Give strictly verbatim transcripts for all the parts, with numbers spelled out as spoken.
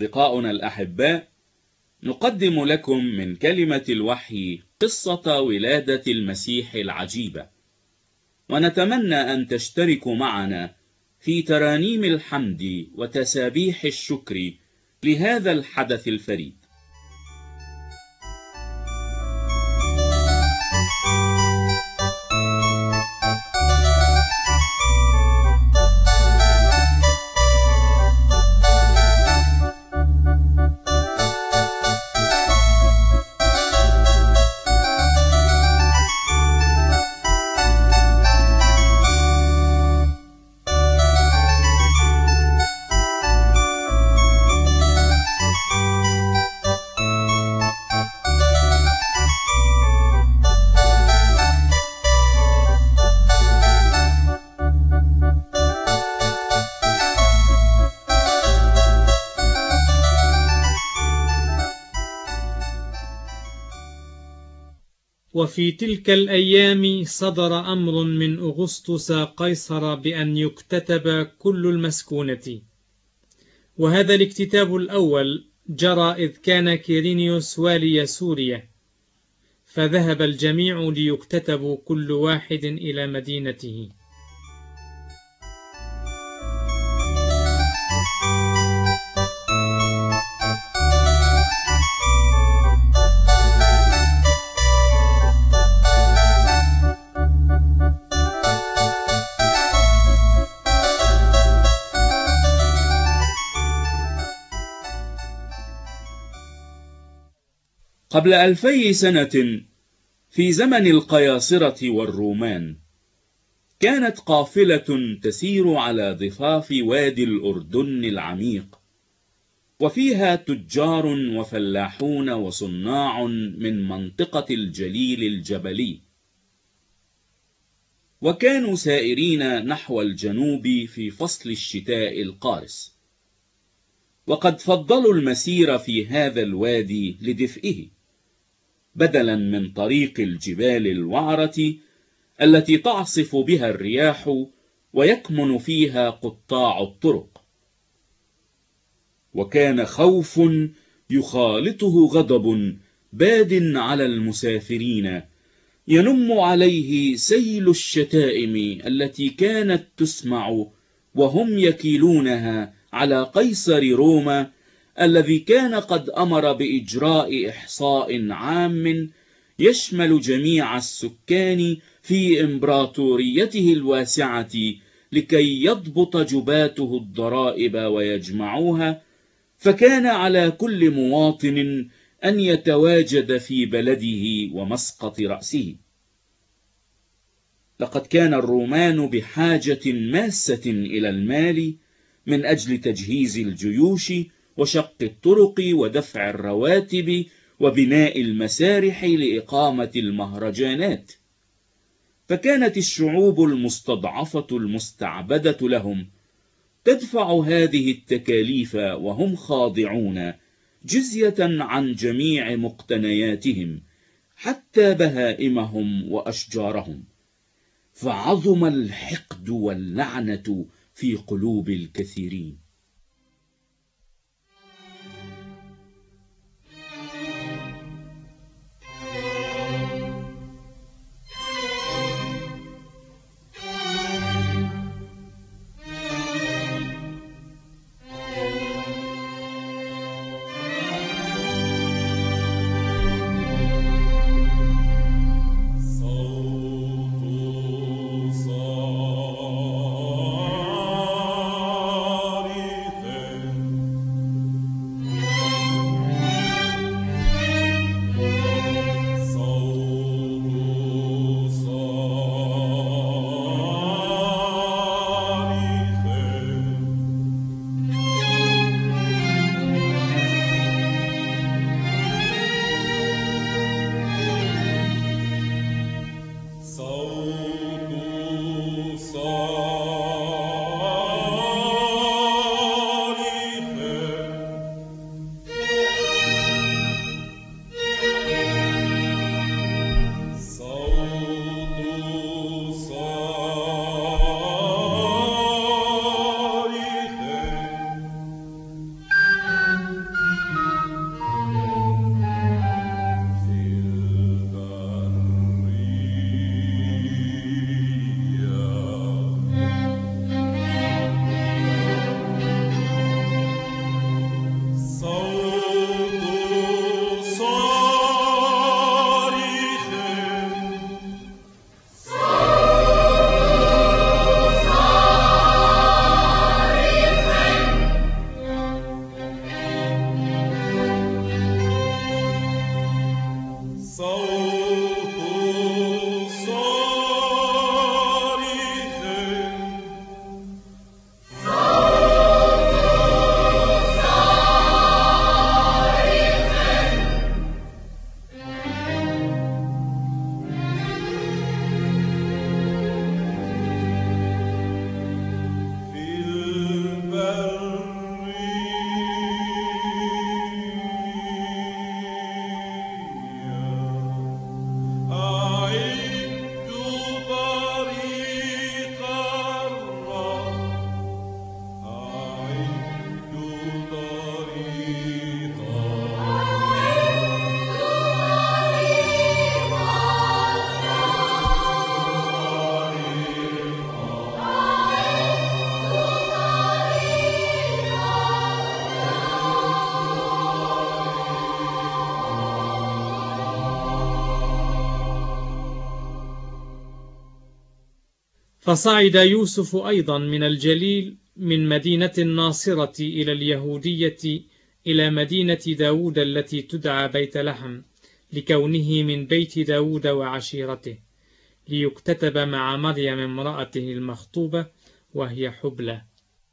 أصدقاؤنا الأحباء، نقدم لكم من كلمة الوحي قصة ولادة المسيح العجيبة، ونتمنى أن تشتركوا معنا في ترانيم الحمد وتسابيح الشكر لهذا الحدث الفريد. وفي تلك الأيام صدر أمر من أغسطس قيصر بأن يكتتب كل المسكونة، وهذا الاكتتاب الأول جرى إذ كان كيرينيوس والي سوريا، فذهب الجميع ليكتتبوا كل واحد إلى مدينته. قبل ألفي سنة في زمن القياصرة والرومان، كانت قافلة تسير على ضفاف وادي الأردن العميق، وفيها تجار وفلاحون وصناع من منطقة الجليل الجبلي، وكانوا سائرين نحو الجنوب في فصل الشتاء القارس، وقد فضلوا المسير في هذا الوادي لدفئه بدلا من طريق الجبال الوعرة التي تعصف بها الرياح ويكمن فيها قطاع الطرق. وكان خوف يخالطه غضب باد على المسافرين، ينم عليه سيل الشتائم التي كانت تسمع وهم يكيلونها على قيصر روما، الذي كان قد أمر بإجراء إحصاء عام يشمل جميع السكان في إمبراطوريته الواسعة، لكي يضبط جباته الضرائب ويجمعوها، فكان على كل مواطن أن يتواجد في بلده ومسقط رأسه. لقد كان الرومان بحاجة ماسة إلى المال من أجل تجهيز الجيوش وشق الطرق ودفع الرواتب وبناء المسارح لإقامة المهرجانات، فكانت الشعوب المستضعفة المستعبدة لهم تدفع هذه التكاليف وهم خاضعون جزية عن جميع مقتنياتهم حتى بهائمهم وأشجارهم، فعظم الحقد واللعنة في قلوب الكثيرين. صوت صارخ فصعد يوسف أيضا من الجليل من مدينة الناصرة إلى اليهودية إلى مدينة داود التي تدعى بيت لحم لكونه من بيت داود وعشيرته، ليكتتب مع مريم امرأته المخطوبة وهي حبلى.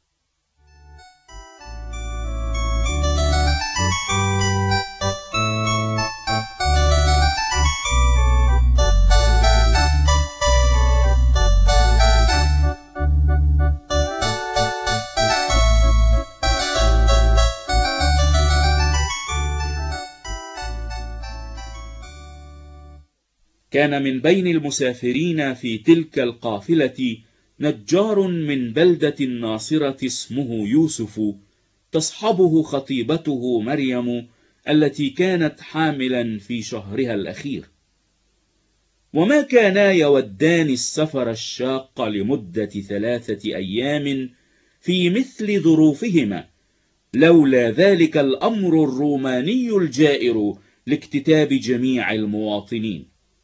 كان من بين المسافرين في تلك القافلة نجار من بلدة الناصرة اسمه يوسف، تصحبه خطيبته مريم التي كانت حاملا في شهرها الأخير. وما كانا يودان السفر الشاق لمدة ثلاثة أيام في مثل ظروفهما، لولا ذلك الأمر الروماني الجائر لاكتتاب جميع المواطنين.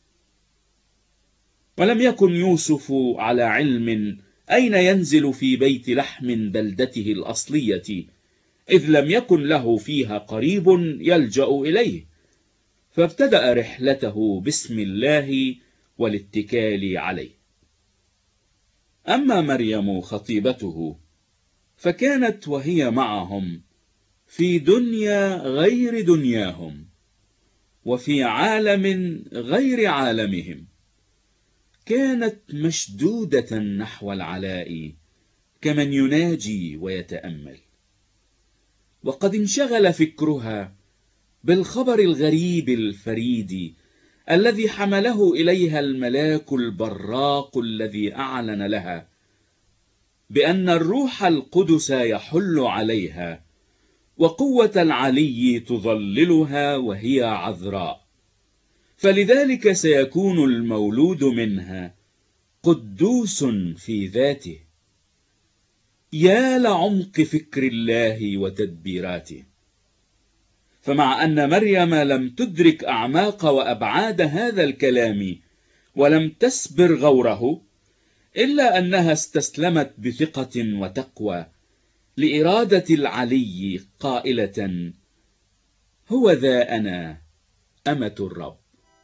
ولم يكن يوسف على علم أين ينزل في بيت لحم بلدته الأصلية، إذ لم يكن له فيها قريب يلجأ إليه، فابتدأ رحلته باسم الله والاتكال عليه. أما مريم خطيبته فكانت وهي معهم في دنيا غير دنياهم، وفي عالم غير عالمهم، كانت مشدودة نحو العلاء كمن يناجي ويتأمل. وقد انشغل فكرها بالخبر الغريب الفريد الذي حمله إليها الملاك البراق الذي أعلن لها بأن الروح القدس يحل عليها وقوة العلي تظللها وهي عذراء، فلذلك سيكون المولود منها قدوس في ذاته. يا لعمق فكر الله وتدبيراته! فمع أن مريم لم تدرك أعماق وأبعاد هذا الكلام ولم تسبر غوره، إلا أنها استسلمت بثقة وتقوى لإرادة العلي قائلة: هو ذا أنا أمة الرب.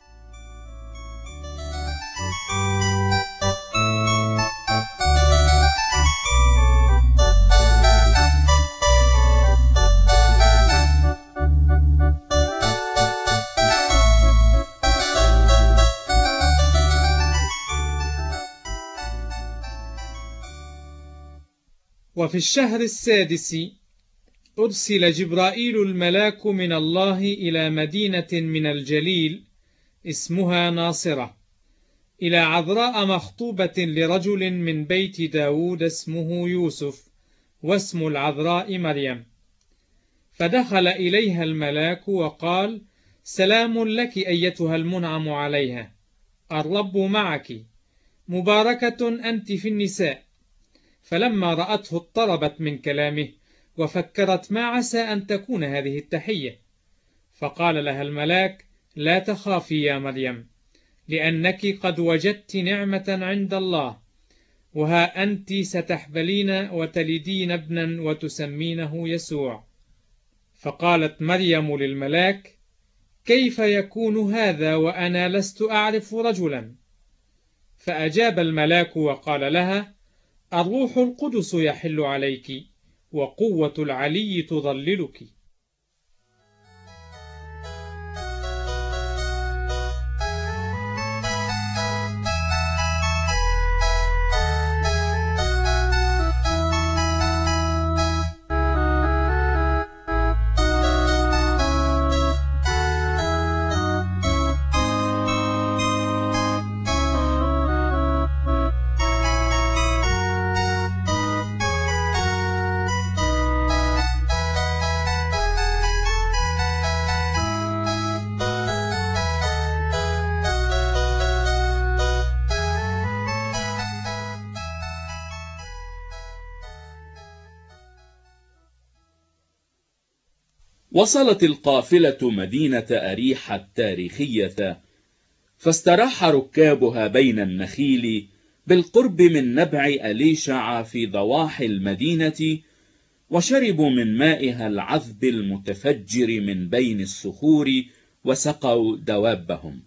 وفي الشهر السادس أرسل جبرائيل الملاك من الله إلى مدينة من الجليل اسمها ناصرة، إلى عذراء مخطوبة لرجل من بيت داود اسمه يوسف، واسم العذراء مريم. فدخل إليها الملاك وقال: سلام لك أيتها المنعم عليها، الرب معك، مباركة أنت في النساء. فلما رأته اضطربت من كلامه، وفكرت ما عسى أن تكون هذه التحية. فقال لها الملاك: لا تخافي يا مريم، لأنك قد وجدت نعمة عند الله، وها أنت ستحبلين وتلدين ابنا وتسمينه يسوع. فقالت مريم للملاك: كيف يكون هذا وأنا لست أعرف رجلا؟ فأجاب الملاك وقال لها: الروح القدس يحل عليك، وقوة العلي تظللك. وصلت القافلة مدينة أريحة التاريخية، فاستراح ركابها بين النخيل بالقرب من نبع أليشع في ضواحي المدينة، وشربوا من مائها العذب المتفجر من بين الصخور، وسقوا دوابهم.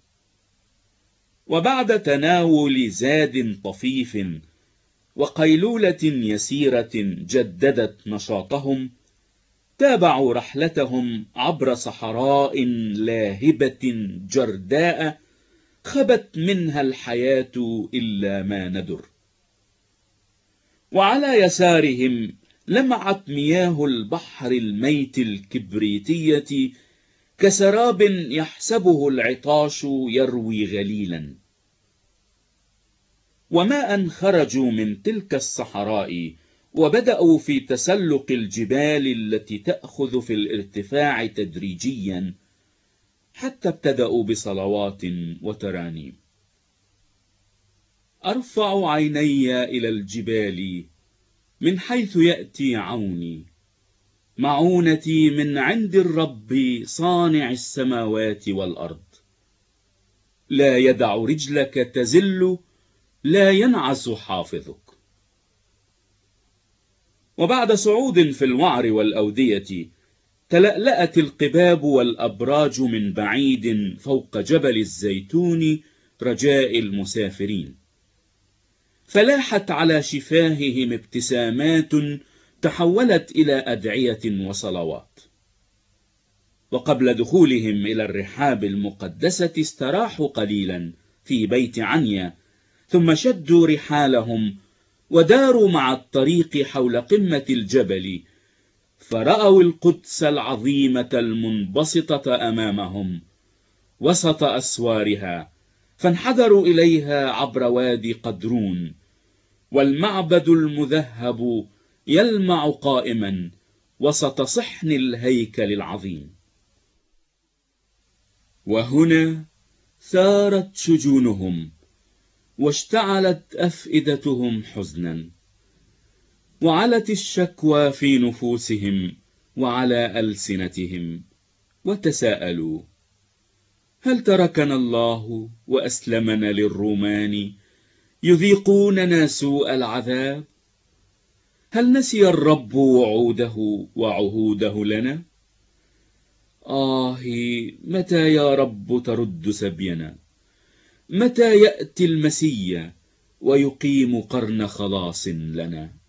وبعد تناول زاد طفيف وقيلولة يسيرة جددت نشاطهم، تابعوا رحلتهم عبر صحراء لاهبة جرداء خبت منها الحياة إلا ما ندر. وعلى يسارهم لمعت مياه البحر الميت الكبريتية كسراب يحسبه العطاش يروي غليلا. وما أن خرجوا من تلك الصحراء وبدأوا في تسلق الجبال التي تأخذ في الارتفاع تدريجيا، حتى ابتدأوا بصلوات وترانيم. أرفع عيني إلى الجبال من حيث يأتي عوني، معونتي من عند الرب صانع السماوات والأرض. لا يدع رجلك تزل، لا ينعس حافظك. وبعد صعود في الوعر والأودية، تلألأت القباب والأبراج من بعيد فوق جبل الزيتون رجاء المسافرين، فلاحت على شفاههم ابتسامات تحولت إلى أدعية وصلوات. وقبل دخولهم إلى الرحاب المقدسة استراحوا قليلا في بيت عنيا، ثم شدوا رحالهم وداروا مع الطريق حول قمة الجبل، فرأوا القدس العظيمة المنبسطة أمامهم وسط أسوارها، فانحدروا إليها عبر وادي قدرون، والمعبد المذهب يلمع قائما وسط صحن الهيكل العظيم. وهنا ثارت شجونهم واشتعلت أفئدتهم حزنا، وعلت الشكوى في نفوسهم وعلى ألسنتهم، وتساءلوا: هل تركنا الله وأسلمنا للرومان يذيقوننا سوء العذاب؟ هل نسي الرب وعوده وعهوده لنا؟ آه، متى يا رب ترد سبينا؟ متى يأتي المسيا ويقيم قرن خلاص لنا؟